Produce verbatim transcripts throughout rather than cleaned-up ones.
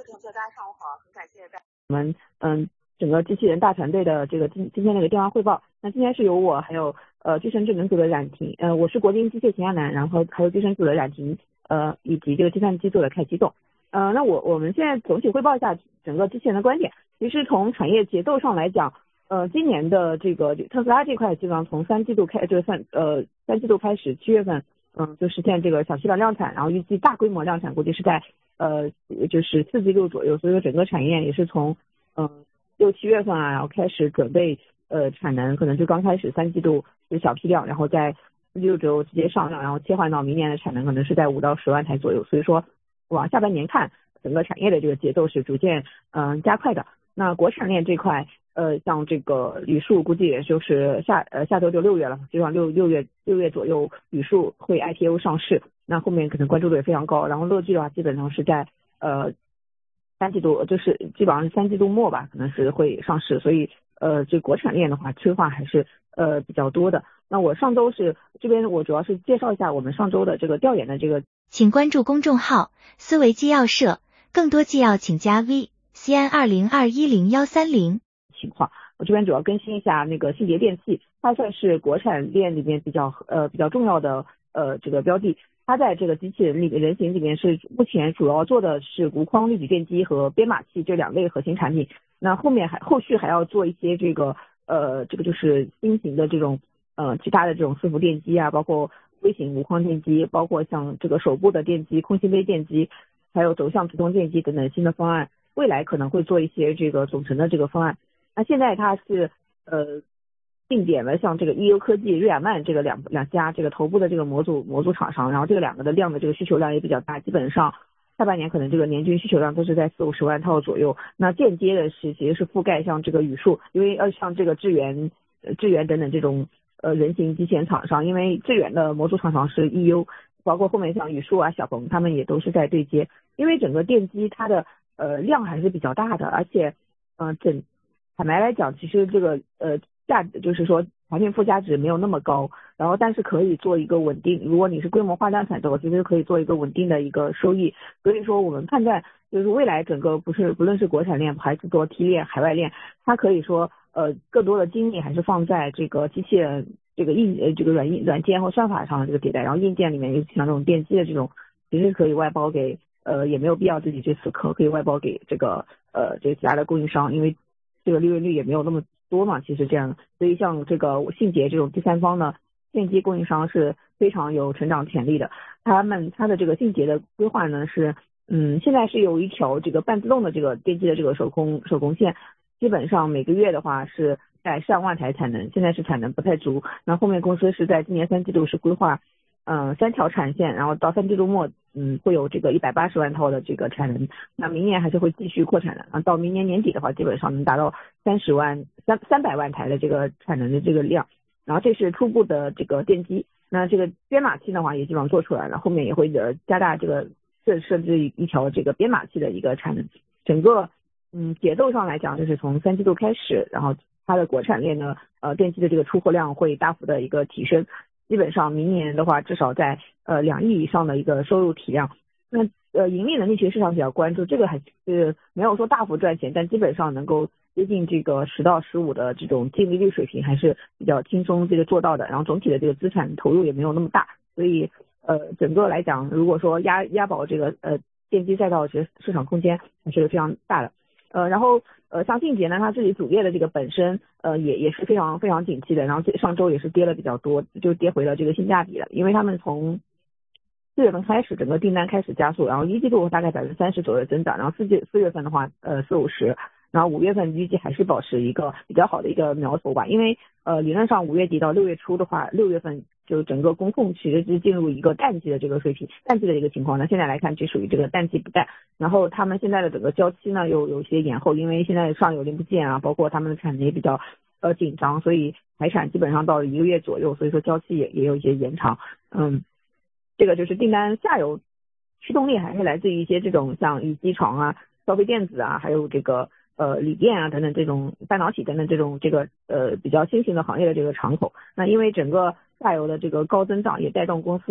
位同学，大家上午好，很感谢大家。我们嗯整个机器人大团队的这个今今天的一个电话汇报。那今天是由我还有呃具身智能组的冉婷，呃我是国金机械秦亚楠，然后还有具身组的冉婷，呃以及这个计算机组的凯基栋。呃那我我们现在总体汇报一下整个机器人的观点。其实从产业节奏上来讲，呃今年的这个特斯拉这块基本上从三季度开这个三呃三季度开始，七月份嗯就实现这个小批量量产，然后预计大规模量产估计是在呃就是四季度左右，所以说整个产业也是从嗯、呃、六七月份啊，然后开始准备呃产能，可能就刚开始三季度是小批量，然后在四季度左右直接上量，然后切换到明年的产能可能是在五到十万台左右，所以说往下半年看，整个产业的这个节奏是逐渐嗯、呃、加快的。那国产链这块，呃，像这个宇树估计也就是下呃下周就六月了，就像六六月六月左右，宇树会 I P O 上市，那后面可能关注度也非常高。然后乐聚的话，基本上是在呃三季度，就是基本上是三季度末吧，可能是会上市。所以呃，这国产链的话，催化还是呃比较多的。那我上周是这边，我主要是介绍一下我们上周的这个调研的这个， 请关注公众号思维纪要社，更多纪要请加 V。西安二零二一零幺三零情况，我这边主要更新一下那个信捷电器，它算是国产链里面比较呃比较重要的呃这个标的，它在这个机器人里人形里面是目前主要做的是无框滤举电机和编码器这两类核心产品，那后面还后续还要做一些这个呃这个就是新型的这种呃其他的这种伺服电机啊，包括微型无框电机，包括像这个手部的电机、空心杯电机，还有轴向图动电机等等新的方案。未来可能会做一些这个总成的这个方案。那现在它是呃定点了像这个 E U 科技、瑞亚曼这个两两家这个头部的这个模组模组厂商，然后这个两个的量的这个需求量也比较大，基本上下半年可能这个年均需求量都是在四五十万套左右。那间接的是其实是覆盖像这个宇树，因为要像这个智源、呃智源等等这种呃人形机器人厂商，因为智源的模组厂商是 E U， 包括后面像宇树啊、小鹏他们也都是在对接，因为整个电机它的呃量还是比较大的，而且呃整坦白来讲，其实这个呃价就是说产品附加值没有那么高，然后但是可以做一个稳定，如果你是规模化量产之后，其实可以做一个稳定的一个收益。所以说我们判断就是未来整个不是不论是国产链还是说 T 链、海外链，它可以说呃更多的精力还是放在这个机器人这个硬呃这个软硬软件和算法上的这个迭代，然后硬件里面尤其像这种电机的这种，其实可以外包给。呃，也没有必要自己去死磕，可以外包给这个呃这个其他的供应商，因为这个利润率也没有那么多嘛，其实这样，所以像这个信捷这种第三方的电机供应商是非常有成长潜力的。他们他的这个信捷的规划呢是，嗯，现在是有一条这个半自动的这个电机的这个手工手工线，基本上每个月的话是在上万台产能，现在是产能不太足，那后面公司是在今年三季度是规划。嗯，三条产线，然后到三季度末，嗯，会有这个一百八十万套的这个产能。那明年还是会继续扩产的，啊，到明年年底的话，基本上能达到三十万三三百万台的这个产能的这个量。然后这是初步的这个电机，那这个编码器的话也基本上做出来了，后面也会呃加大这个设设置一条这个编码器的一个产能。整个嗯节奏上来讲，就是从三季度开始，然后它的国产链呢，呃电机的这个出货量会大幅的一个提升。基本上明年的话，至少在呃两亿以上的一个收入体量。那呃盈利能力其实市场比较关注，这个还是没有说大幅赚钱，但基本上能够接近这个十到十五的这种净利率水平，还是比较轻松这个做到的。然后总体的这个资产投入也没有那么大，所以呃整个来讲，如果说押押宝这个呃电机赛道，其实市场空间还是非常大的。呃，然后呃，像信捷呢，它自己主业的这个本身呃也也是非常非常景气的，然后上周也是跌了比较多，就跌回了这个性价比了，因为他们从四月份开始整个订单开始加速，然后一季度大概百分之三十左右增长，然后四季四月份的话呃四五十，然后五月份预计还是保持一个比较好的一个苗头吧，因为呃理论上五月底到六月初的话，六月份就整个工控其实是进入一个淡季的这个水平，淡季的一个情况呢，现在来看就属于这个淡季不淡。然后他们现在的整个交期呢又有些延后，因为现在上游零部件啊，包括他们的产能也比较呃紧张，所以排产基本上到一个月左右，所以说交期也也有一些延长。嗯，这个就是订单下游驱动力还是来自于一些这种像以机床啊、消费电子啊，还有这个呃锂电啊等等这种半导体等等这种这个呃比较新型的行业的这个敞口。那因为整个下游的这个高增长也带动公司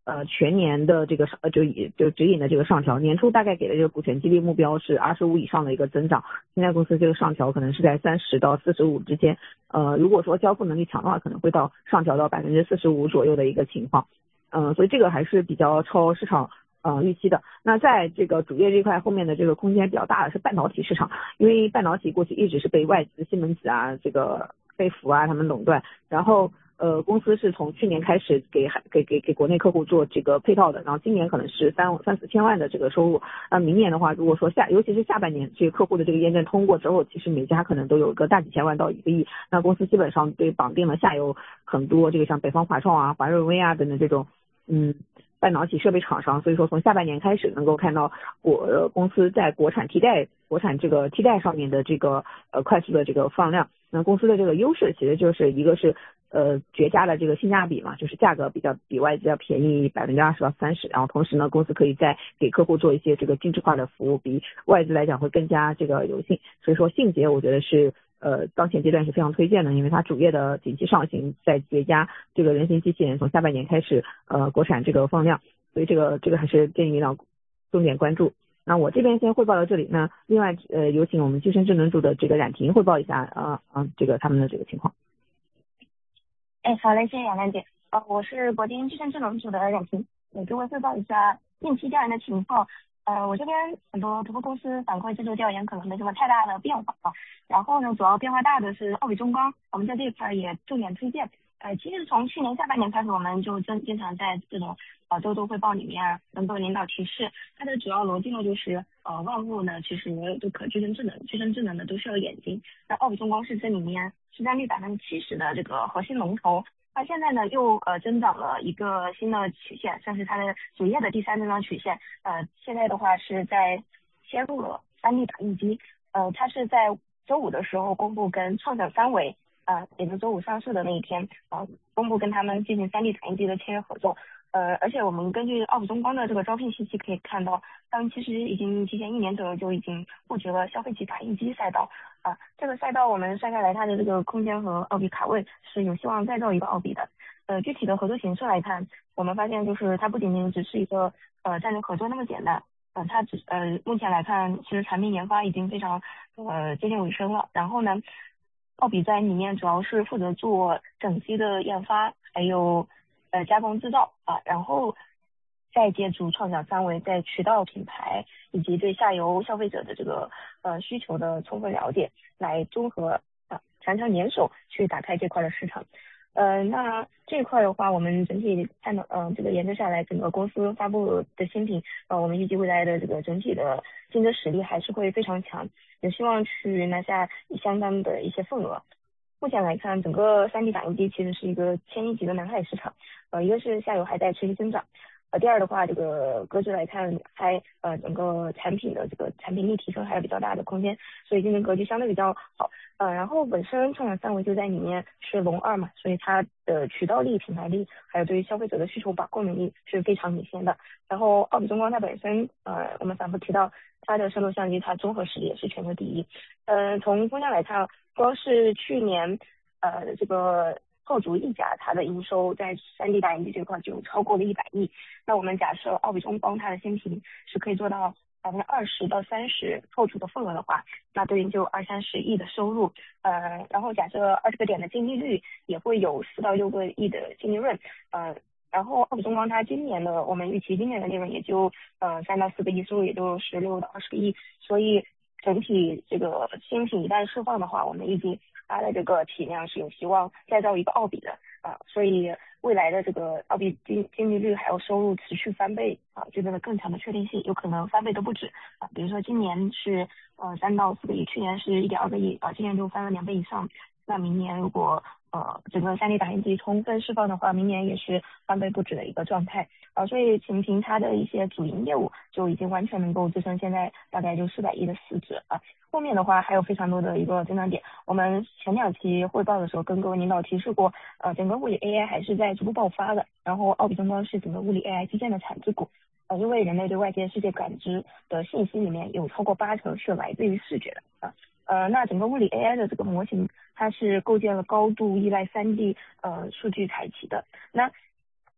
呃全年的这个呃就就指引的这个上调，年初大概给的这个股权激励目标是二十五以上的一个增长，现在公司这个上调可能是在三十到四十五之间，呃如果说交付能力强的话，可能会到上调到百分之四十五左右的一个情况，嗯、呃，所以这个还是比较超市场呃预期的。那在这个主业这块后面的这个空间比较大的是半导体市场，因为半导体过去一直是被外资西门子啊这个飞福啊他们垄断，然后呃公司是从去年开始给给给给国内客户做这个配套的，然后今年可能是三三四千万的这个收入，那明年的话如果说下尤其是下半年这个客户的这个验证通过之后，其实每家可能都有一个大几千万到一个亿，那公司基本上对绑定了下游很多这个像北方华创啊华润微啊等等这种嗯半导体设备厂商，所以说从下半年开始能够看到国、呃、公司在国产替代国产这个替代上面的这个呃快速的这个放量。那公司的这个优势其实就是一个是呃绝佳的这个性价比嘛，就是价格比较比外资要便宜百分之二十到三十，然后同时呢公司可以再给客户做一些这个定制化的服务，比外资来讲会更加这个有性，所以说信捷我觉得是呃当前阶段是非常推荐的，因为它主业的景气上行在叠加这个人形机器人从下半年开始呃国产这个放量，所以这个这个还是建议让重点关注。那我这边先汇报到这里，那另外呃有请我们具身智能组的这个冉婷汇报一下啊啊、呃、这个他们的这个情况。 哎，好嘞，谢谢杨兰姐。呃，我是国金具身智能组的冉婷，也给我汇报一下近期调研的情况。呃，我这边很多头部公司反馈这周调研可能没什么太大的变化啊。然后呢，主要变化大的是奥比中钢，我们在这一块也重点推荐。呃，其实从去年下半年开始，我们就经经常在这种呃周周汇报里面能够领导提示，它的主要逻辑呢就是呃万物呢其实都可具身智能，具身智能的都需要眼睛。那奥比中钢是这里面市占率百分之七十的这个核心龙头。它现在呢又呃增长了一个新的曲线，算是它的主业的第三增长曲线。呃，现在的话是在切入了 三 D 打印机。呃，它是在周五的时候公布跟创想三维，呃，也就是周五上市的那一天，呃，公布跟他们进行 三 D 打印机的签约合作。呃，而且我们根据奥比中钢的这个招聘信息可以看到，他们其实已经提前一年左右就已经布局了消费级打印机赛道。啊、呃，这个赛道我们算下来，它的这个空间和奥比卡位是有希望再造一个奥比的。呃，具体的合作形式来看，我们发现就是它不仅仅只是一个呃战略合作那么简单。呃，它只呃目前来看，其实产品研发已经非常呃接近尾声了。然后呢，奥比在里面主要是负责做整机的研发，还有呃加工制造啊，然后再借助创想三维在渠道品牌以及对下游消费者的这个呃需求的充分了解，来综合啊强强联手去打开这块的市场。呃，那这一块的话，我们整体看到，呃，这个研究下来，整个公司发布的新品，呃，我们预计未来的这个整体的竞争实力还是会非常强，有希望去拿下相当的一些份额。目前来看，整个 三 D 打印机其实是一个千亿级的蓝海市场，呃，一个是下游还在持续增长。呃，第二的话，这个格局来看，还呃整个产品的这个产品力提升还有比较大的空间，所以竞争格局相对比较好。呃，然后本身创想三维就在里面是龙二嘛，所以它的渠道力、品牌力，还有对于消费者的需求把控能力是非常领先的。然后奥比中光它本身，呃，我们反复提到它的摄录相机，它综合实力也是全球第一。呃，从风向来看，光是去年，呃，这个后足一家它的营收在 三 D 打印机这块就超过了一百亿。那我们假设奥比中光它的新品是可以做到百分之二十到三十后足的份额的话，那对应就二三十亿的收入。呃，然后假设二十个点的净利率也会有四到六个亿的净利润。呃，然后奥比中光它今年的我们预期今年的利润也就呃三到四个亿，收入也就十六到二十个亿。所以整体这个新品一旦释放的话，我们预计它的这个体量是有希望再造一个奥比的啊、呃，所以未来的这个奥比净净利率还有收入持续翻倍啊，具备了更强的确定性，有可能翻倍都不止啊。比如说今年是呃三到四个亿，去年是一点二个亿啊，今年就翻了两倍以上。那明年如果呃整个 三 D 打印机充分释放的话，明年也是翻倍不止的一个状态啊。所以仅凭它的一些主营业务就已经完全能够支撑现在大概就四百亿的市值啊。后面的话还有非常多的一个增长点，我们前两期汇报的时候跟各位领导提示过，呃，整个物理 A I 还是在逐步爆发的，然后奥比中光是整个物理 A I 基建的产值股，呃，因为人类对外界世界感知的信息里面有超过八成是来自于视觉的啊。呃，那整个物理 A I 的这个模型，它是构建了高度依赖 三 D 呃数据采集的。那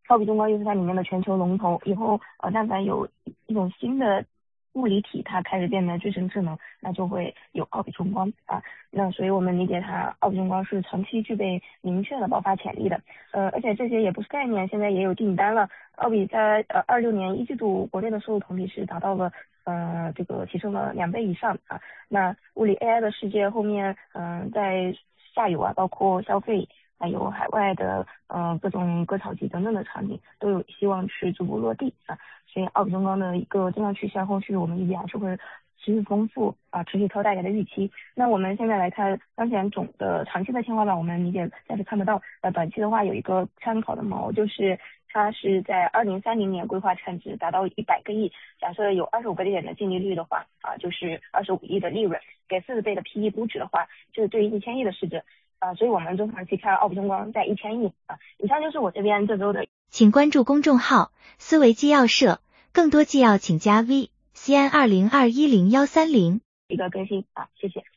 奥比中光又是它里面的全球龙头，以后呃但凡有一种新的物理体它开始变得具身智能，那就会有奥比中光啊。那所以我们理解它奥比中光是长期具备明确的爆发潜力的。呃，而且这些也不是概念，现在也有订单了。奥比在呃二六年一季度国内的收入同比是达到了呃这个提升了两倍以上啊。那物理 A I 的世界后面嗯、呃、在下游啊，包括消费还有海外的呃各种割草机等等的场景都有希望去逐步落地啊。所以奥比中光的一个增长曲线后续我们预计还是会持续丰富啊，持续超大家的预期。那我们现在来看当前总的长期的天花板，我们理解暂时看不到。呃，短期的话有一个参考的锚，就是它是在二零三零年规划产值达到一百个亿，假设有二十五个点的净利率的话啊，就是二十五亿的利润，给四十倍的 P E 估值的话，就是对于一千亿的市值啊，所以我们中长期看奥比中光在一千亿啊。以上就是我这边这周的。 请关注公众号思维纪要社，更多纪要请加 V C N 二零二一零幺三零一个更新啊，谢谢。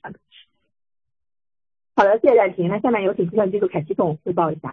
好的，谢谢冉婷。那下面有请计算机组凯西总汇报一下。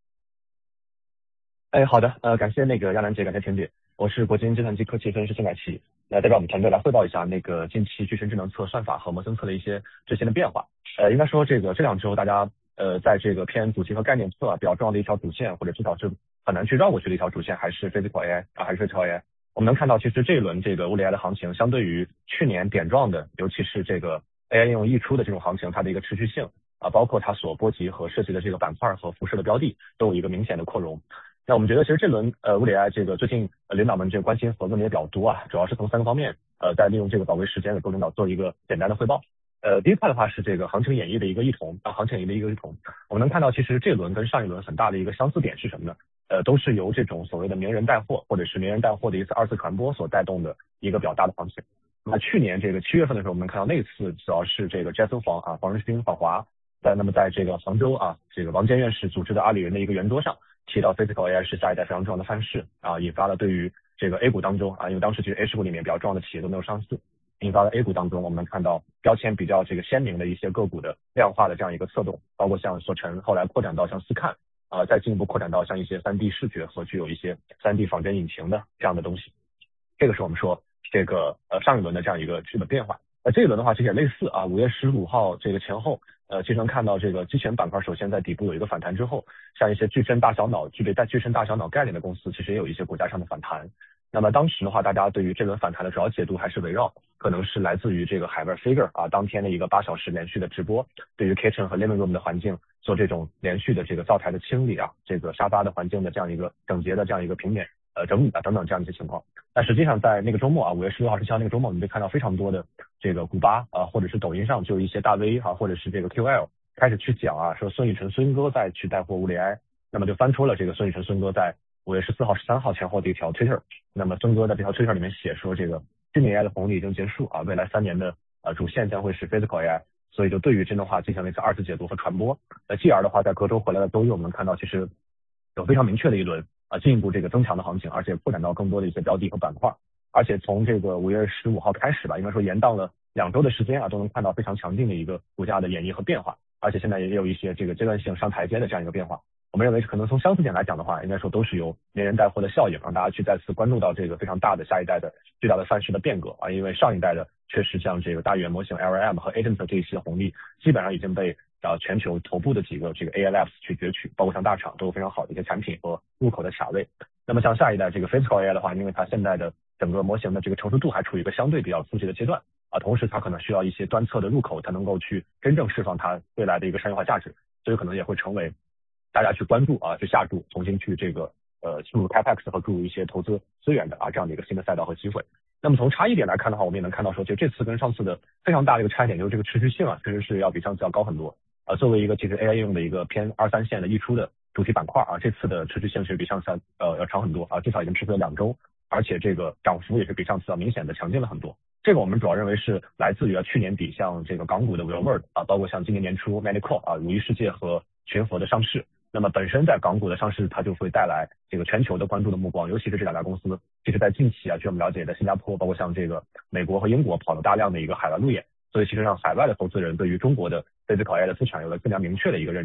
哎，好的，呃，感谢那个亚楠姐，感谢田姐，我是国金计算机科技分析师孙凯奇，那代表我们团队来汇报一下那个近期具身智能测算法和模型测的一些最新的变化。呃，应该说这个这两周大家呃在这个偏主题和概念测、啊、比较重要的一条主线，或者至少是很难去绕过去的一条主线，还是 Physical A I 啊，还是 Physical A I。我们能看到，其实这一轮这个物理 A I 的行情，相对于去年点状的，尤其是这个 A I 应用溢出的这种行情，它的一个持续性啊，包括它所波及和涉及的这个板块和辐射的标的，都有一个明显的扩容。那我们觉得，其实这轮呃物理 A I 这个最近呃领导们这个关心和论点也比较多啊，主要是从三个方面呃，在利用这个宝贵时间给各位领导做一个简单的汇报。呃，第一块的话是这个行情演绎的一个异同啊，行情演绎的一个异同。我们能看到，其实这轮跟上一轮很大的一个相似点是什么呢？呃，都是由这种所谓的名人带货或者是名人带货的一次二次传播所带动的一个比较大的行情。那去年这个七月份的时候，我们能看到那次主要是这个 Jason 黄啊，黄仁勋访华，在那么在这个杭州啊，这个王坚院士组织的阿里云的一个圆桌上，提到 Physical A I 是下一代非常重要的范式啊，引发了对于这个 A 股当中啊，因为当时其实 H 股里面比较重要的企业都没有上市，引发了 A 股当中我们能看到标签比较这个鲜明的一些个股的量化的这样一个策动，包括像索成，后来扩展到像思看啊，再进一步扩展到像一些 三 D 视觉和具有一些 三 D 仿真引擎的这样的东西。这个是我们说这个呃上一轮的这样一个基本变化。呃这一轮的话其实也类似啊，五月十五号这个前后呃，其实能看到这个机器人板块首先在底部有一个反弹之后，像一些具身大小脑具备带具身大小脑概念的公司，其实也有一些股价上的反弹。那么当时的话，大家对于这轮反弹的主要解读还是围绕可能是来自于这个海外 Figure 啊当天的一个八小时连续的直播，对于 Kitchen 和 Living Room 的环境做这种连续的这个灶台的清理啊，这个沙发的环境的这样一个整洁的这样一个平面呃整理啊等等这样一些情况。但实际上在那个周末啊，五月十六号、十七号那个周末，我们会看到非常多的这个股吧啊，或者是抖音上就有一些大 V 啊，或者是这个 Q L 开始去讲啊，说孙宇晨孙哥再去带货物理 A I， 那么就翻出了这个孙宇晨孙哥在五月十四号、十三号前后的一条 Twitter， 那么孙哥在这条 Twitter 里面写说，这个虚拟 A I 的红利已经结束啊，未来三年的呃主线将会是 Physical A I， 所以就对于真的话进行了一次二次解读和传播。那继而的话，在隔周回来的周一，我们能看到其实有非常明确的一轮啊进一步这个增强的行情，而且扩展到更多的一些标的和板块，而且从这个五月十五号开始吧，应该说延宕了两周的时间啊，都能看到非常强劲的一个股价的演绎和变化，而且现在也有一些这个阶段性上台阶的这样一个变化。我们认为可能从相似点来讲的话，应该说都是由名人带货的效应，让大家去再次关注到这个非常大的下一代的巨大的范式的变革啊，因为上一代的确实像这个大语言模型 L L M 和 Agent 这一些红利基本上已经被啊全球头部的几个这个 A I Labs 去攫取，包括像大厂都有非常好的一些产品和入口的卡位。那么像下一代这个 Physical A I 的话，因为它现在的整个模型的这个成熟度还处于一个相对比较初级的阶段啊，同时它可能需要一些端侧的入口才能够去真正释放它未来的一个商业化价值，所以可能也会成为大家去关注啊，去下注，重新去这个呃注入 Capex 和注入一些投资资源的啊这样的一个新的赛道和机会。那么从差异点来看的话，我们也能看到说，就这次跟上次的非常大的一个差异点就是这个持续性啊，确实是要比上次要高很多啊。作为一个其实 A I 应用的一个偏二三线的溢出的主题板块啊，这次的持续性是比上次呃要长很多啊，至少已经持续了两周，而且这个涨幅也是比上次要明显的强劲了很多。这个我们主要认为是来自于啊去年底像这个港股的 Real World 啊，包括像今年年初 Medical 啊、如意世界和群佛的上市。那么本身在港股的上市，它就会带来这个全球的关注的目光，尤其是这两家公司，其实在近期啊，据我们了解的新加坡，包括像这个美国和英国跑了大量的一个海外路演，所以其实让海外的投资人对于中国的 Physical A I 的资产有了更加明确的一个认知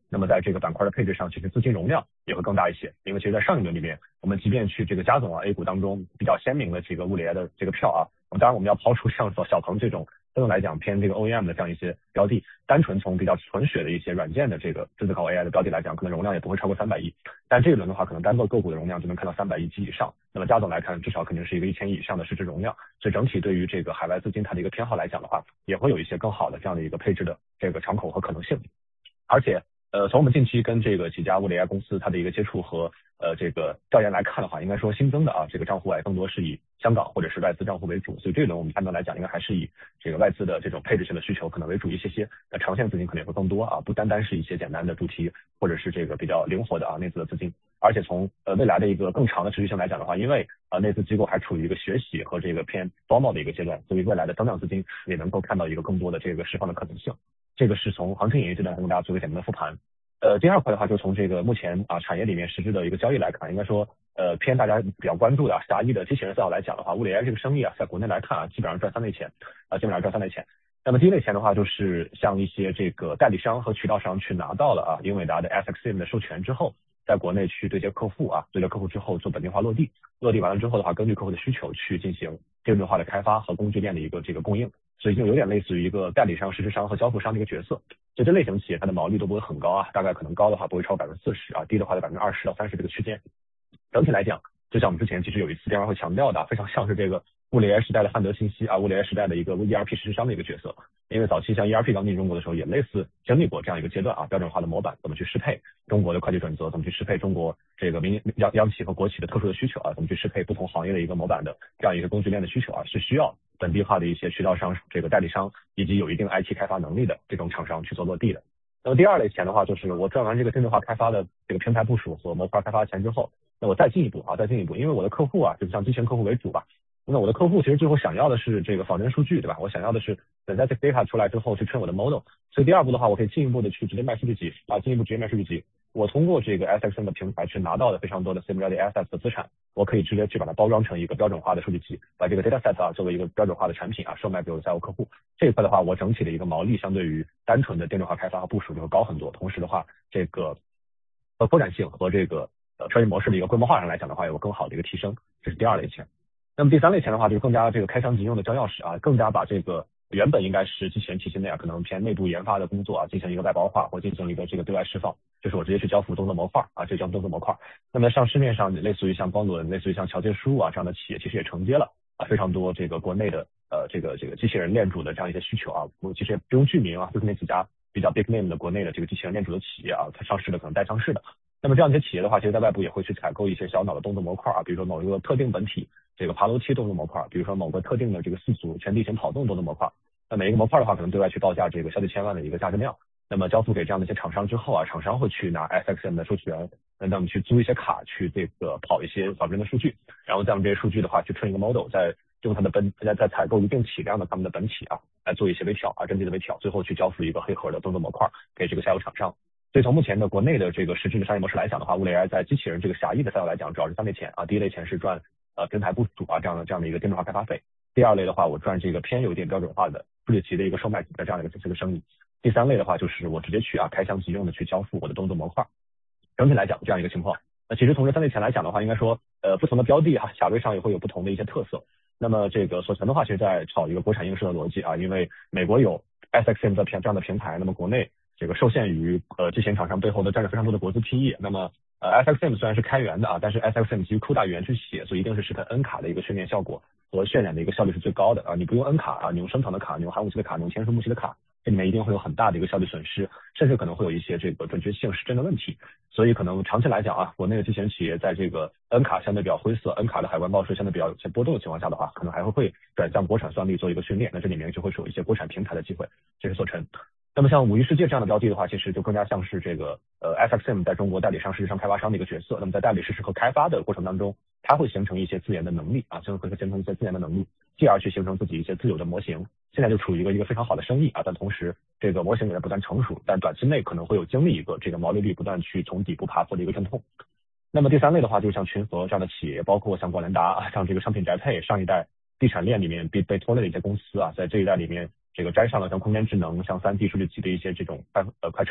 那么在这个板块的配置上，其实资金容量也会更大一些。因为其实在上一轮里面，我们即便去这个加总啊 A 股当中比较鲜明的这个物联的这个票啊，当然我们要抛出像小鹏这种相对来讲偏这个 O E M 的这样一些标的，单纯从比较纯血的一些软件的这个自制靠 A I 的标的来讲，可能容量也不会超过三百亿。但这一轮的话，可能单个个股的容量就能看到三百亿及以上。那么加总来看，至少肯定是一个一千亿以上的市值容量。所以整体对于这个海外资金它的一个偏好来讲的话，也会有一些更好的这样的一个配置的这个敞口和可能性。而且呃，从我们近期跟这个几家物联 A I 公司它的一个接触和呃这个调研来看的话，应该说新增的啊这个账户外更多是以香港或者是外资账户为主，所以这一轮我们判断来讲，应该还是以这个外资的这种配置性的需求可能为主一些些。那长线资金可能也会更多啊，不单单是一些简单的主题或者是这个比较灵活的啊内资的资金。而且从呃未来的一个更长的持续性来讲的话，因为啊、呃、内资机构还处于一个学习和这个偏 formal 的一个阶段，所以未来的增量资金也能够看到一个更多的这个释放的可能性。这个是从行情演绎阶段跟大家做一个简单的复盘。呃，第二块的话，就从这个目前啊产业里面实质的一个交易来看，应该说呃偏大家比较关注的啊狭义的机器人赛道来讲的话，物联 A I 这个生意啊，在国内来看啊，基本上赚三类钱啊，基本上赚三类钱。那么第一类钱的话，就是像一些这个代理商和渠道商去拿到了啊英伟达的 F X M 的授权之后，在国内去对接客户啊，对接客户之后做本地化落地，落地完了之后的话，根据客户的需求去进行定制化的开发和工具链的一个这个供应。所以就有点类似于一个代理商、实施商和交付商的一个角色。就这类型企业，它的毛利都不会很高啊，大概可能高的话不会超过百分之四十啊，低的话在百分之二十到三十这个区间。整体来讲，就像我们之前其实有一次电话会强调的，非常像是这个物联 A I 时代的汉德信息啊，物联 A I 时代的一个 E R P 实施商的一个角色。因为早期像 E R P 刚进中国的时候，也类似经历过这样一个阶段啊，标准化的模板怎么去适配中国的会计准则，怎么去适配中国这个民央央企和国企的特殊的需求啊，怎么去适配不同行业的一个模板的这样一个工具链的需求啊，是需要本地化的一些渠道商、这个代理商以及有一定 I T 开发能力的这种厂商去做落地的。那么第二类钱的话，就是我赚完这个定制化开发的这个平台部署和模块开发钱之后，那我再进一步啊，再进一步，因为我的客户啊，就是像机器人客户为主吧。那我的客户其实最后想要的是这个仿真数据，对吧？我想要的是等在这 data 出来之后去 train 我的 model。所以第二步的话，我可以进一步的去直接卖数据集啊，进一步直接卖数据集。我通过这个 S X M 的平台去拿到的非常多的 Sim Ready Assets 的资产，我可以直接去把它包装成一个标准化的数据集，把这个 dataset 啊作为一个标准化的产品啊售卖给我的在我客户。这一块的话，我整体的一个毛利相对于单纯的定制化开发和部署就会高很多。同时的话，这个呃扩展性和这个呃商业模式的一个规模化上来讲的话，有更好的一个提升。这是第二类钱。那么第三类钱的话，就是更加这个开箱即用的交钥匙啊，更加把这个原本应该是机器人体系内啊，可能偏内部研发的工作啊，进行一个外包化或进行一个这个对外释放，就是我直接去交付动作模块啊，这叫动作模块。那么上市面上类似于像光轮、类似于像桥接输入啊这样的企业，其实也承接了啊非常多这个国内的呃这个这个机器人链主的这样一些需求啊，我其实也不用具名啊，就是那几家比较 big name 的国内的这个机器人链主的企业啊，它上市的可能带上市的。那么这样一些企业的话，其实在外部也会去采购一些小脑的动作模块啊，比如说某一个特定本体这个爬楼梯动作模块，比如说某个特定的这个四组全地形跑动动作模块。那每一个模块的话，可能对外去报价这个小几千万的一个价值量。那么交付给这样的一些厂商之后啊，厂商会去拿 F X M 的授权，那么去租一些卡去这个跑一些仿真的数据，然后再用这些数据的话去 train 一个 model， 再用它的本再再采购一定体量的他们的本体啊，来做一些微调啊，真机的微调，最后去交付一个黑盒的动作模块给这个下游厂商。所以从目前的国内的这个实质的商业模式来讲的话，物联 A I 在机器人这个狭义的赛道来讲，主要是三类钱啊。第一类钱是赚呃平台部署啊这样的这样的一个定制化开发费。第二类的话，我赚这个偏有一点标准化的数据集的一个售卖的这样的一个这个生意。第三类的话，就是我直接去啊开箱即用的去交付我的动作模块。整体来讲这样一个情况。那其实从这三类钱来讲的话，应该说呃不同的标的哈、啊，价位上也会有不同的一些特色。那么这个索成的话，其实在炒一个国产应试的逻辑啊，因为美国有 S X M 的平这样的平台，那么国内这个受限于呃机器人厂商背后的占着非常多的国资 P E， 那么呃 S X M 虽然是开源的啊，但是 S X M 基于 C U D A 语言去写，所以一定是适配 N 卡的一个训练效果和渲染的一个效率是最高的啊。你不用 N 卡啊，你用升腾的卡，你用寒武纪的卡，你用千数木器的卡，这里面一定会有很大的一个效率损失，甚至可能会有一些这个准确性失真的问题。所以可能长期来讲啊，国内的机器人企业在这个 N 卡相对比较灰色，N 卡的海关报税相对比较有些波动的情况下的话，可能还会会转向国产算力做一个训练，那这里面就会有一些国产平台的机会，这是所成。那么像五一世界这样的标的的话，其实就更加像是这个呃 F X M 在中国代理商、实质商、开发商的一个角色。那么在代理实施和开发的过程当中，它会形成一些自研的能力啊，就会形成一些自研的能力，继而去形成自己一些自有的模型。现在就处于一个一个非常好的生意啊，但同时这个模型也在不断成熟，但短期内可能会有经历一个这个毛利率不断去从底部爬坡的一个阵痛。那么第三类的话，就是像群合这样的企业，包括像广联达、像这个商品宅配上一代地产链里面被被拖累的一些公司啊，在这一代里面这个摘上了像空间智能、像三 D 数据集的一些这种快呃快车，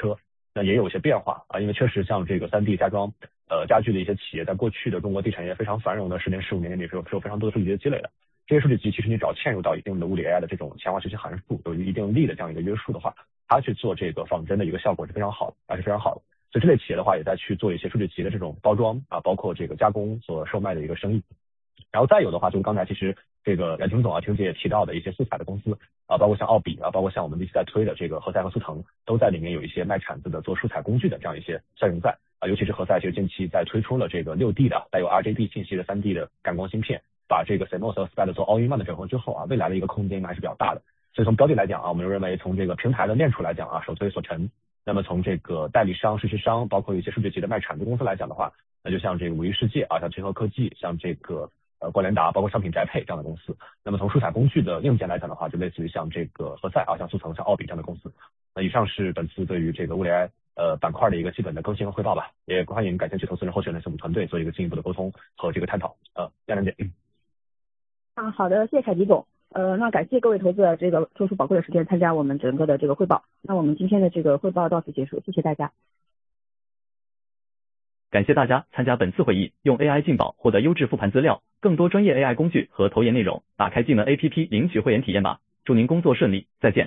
那也有一些变化啊，因为确实像这个 三 D 家装呃家具的一些企业，在过去的中国地产业非常繁荣的十年十五年里是有是有非常多的数据集的积累的。这些数据集其实你只要嵌入到一定的物理 A I 的这种强化学习函数，有一定力的这样一个约束的话，它去做这个仿真的一个效果是非常好的，还是非常好的。所以这类企业的话，也在去做一些数据集的这种包装啊，包括这个加工所售卖的一个生意。然后再有的话，就是刚才其实这个冉婷总啊、婷姐也提到的一些素材的公司啊，包括像奥比啊，包括像我们一直在推的这个何塞和速腾，都在里面有一些卖铲子的做素材工具的这样一些效应在啊。尤其是何塞，其实近期在推出了这个六 D 的带有 R G B 信息的 三 D 的感光芯片，把这个 C M O S 和 S P A D 做 All in one 的整合之后啊，未来的一个空间还是比较大的。所以从标的来讲啊，我们认为从这个平台的链处来讲啊，首推所成。那么从这个代理商、实施商，包括一些数据集的卖铲子公司来讲的话，那就像这个五一世界啊，像结合科技，像这个呃冠联达，包括商品宅配这样的公司。那么从数彩工具的硬件来讲的话，就类似于像这个何塞啊，像速腾、像奥比这样的公司。那以上是本次对于这个物理 A I 呃板块的一个基本的更新和汇报吧，也欢迎感兴趣投资人候选人和我们团队做一个进一步的沟通和这个探讨。呃，亚楠姐。嗯。 啊，好的，谢谢凯迪总。呃，那感谢各位投资者这个抽出宝贵的时间参加我们整个的这个汇报。那我们今天的这个汇报到此结束，谢谢大家。 感谢大家参加本次会议，用 A I 进宝获得优质复盘资料，更多专业 A I 工具和投研内容，打开技能 A P P 领取会员体验吧。祝您工作顺利，再见。